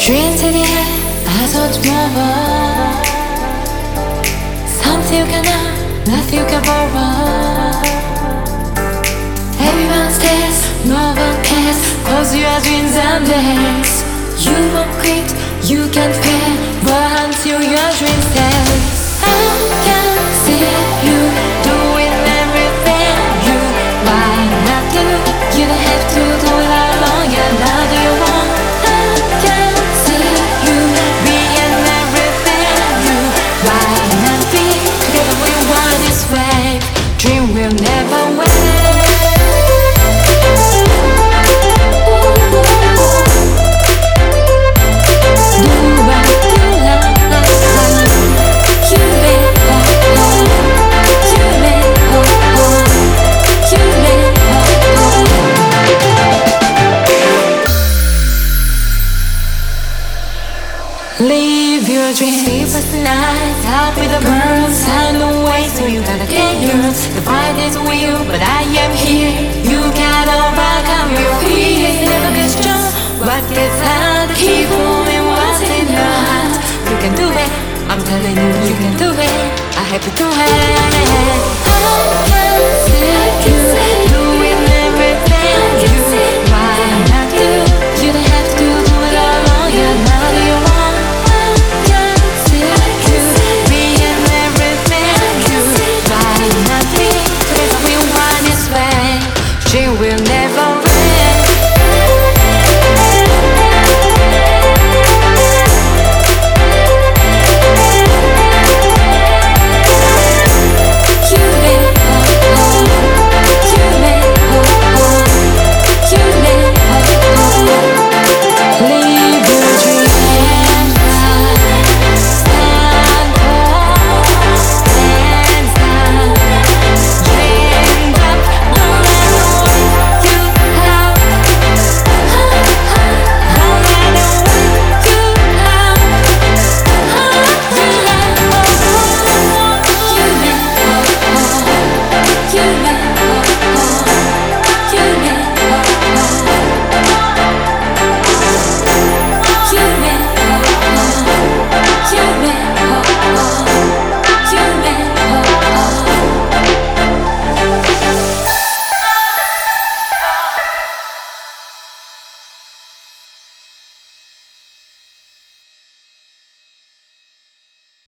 Dream to the end, I thought more. Something you cannot, nothing you can borrow. Everyone stays, no one cares, cause you are dreams and days. You won't quit, you can't fail, but until your dream stays. I can see you doing everything you why not do. You don't have to do it alone, yeah, now do you want? I can see you being everything you why not be. Together we want this way, dream will never wait. Live your dreams, sleepless nights, out with the birds, find a way so you gotta get yours. The fight is real, but I am here. You can overcome your fears. Never get strong, what gets hard, keep moving what's in your heart. You can do it, I'm telling you, you can do it. I have to do it.